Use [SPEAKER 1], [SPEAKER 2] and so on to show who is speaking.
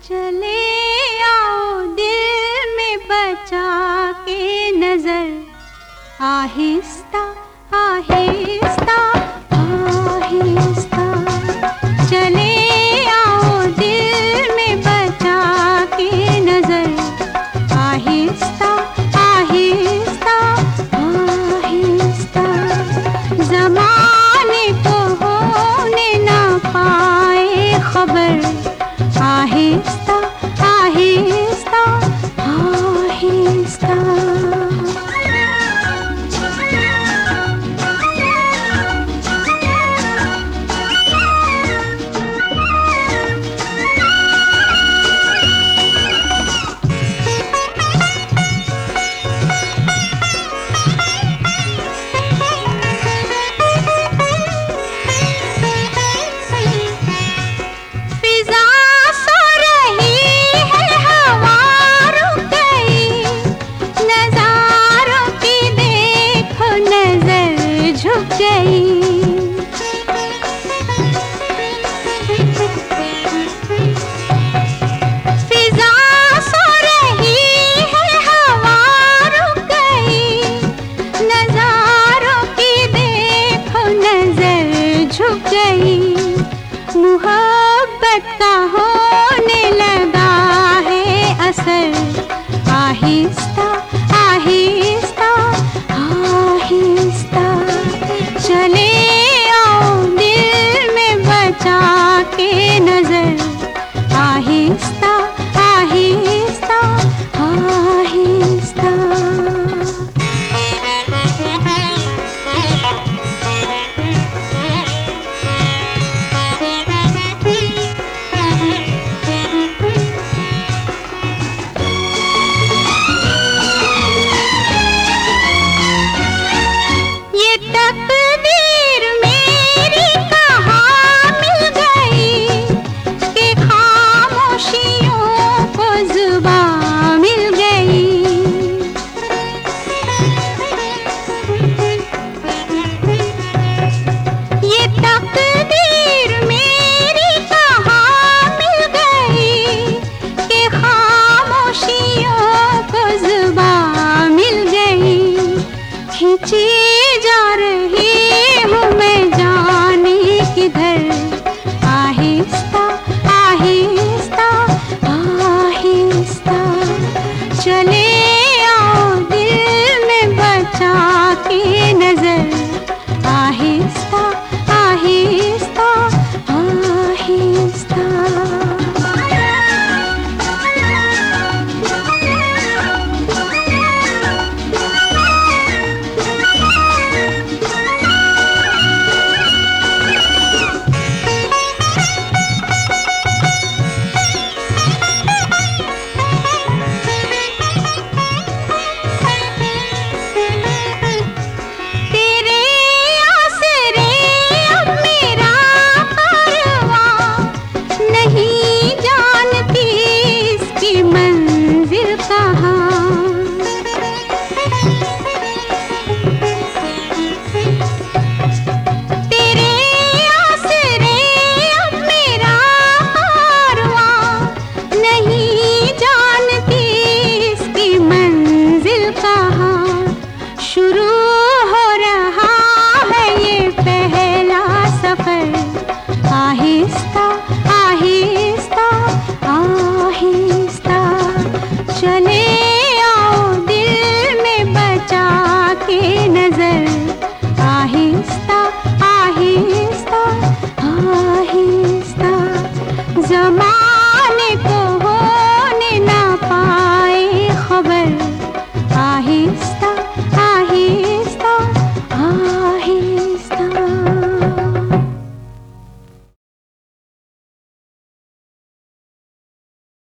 [SPEAKER 1] चले आओ दिल में बचा के नजर, आहिस्ता आहिस्ता आहिस्ता। चले आओ दिल में बचा के नजर, आहिस्ता आहिस्ता आहिस्ता। ज़माने को होने ना पाए खबर, आहिस्ता आहिस्ता आहिस्ता। मोहब्बत का होने लगा है असर, आहिस्ता आहिस्ता आहिस्ता। चले आओ दिल में बचा के नजर, आहिस्ता आहिस्ता आहिस्ता। खींची जा रही हूँ मैं जाने किधर, आहिस्ता आहिस्ता आहिस्ता। चले आओ दिल में बचा के नजर, आहिस्ता आहिस्ता आहिस्ता। शुरू हो रहा है ये पहला सफर, आहिस्ता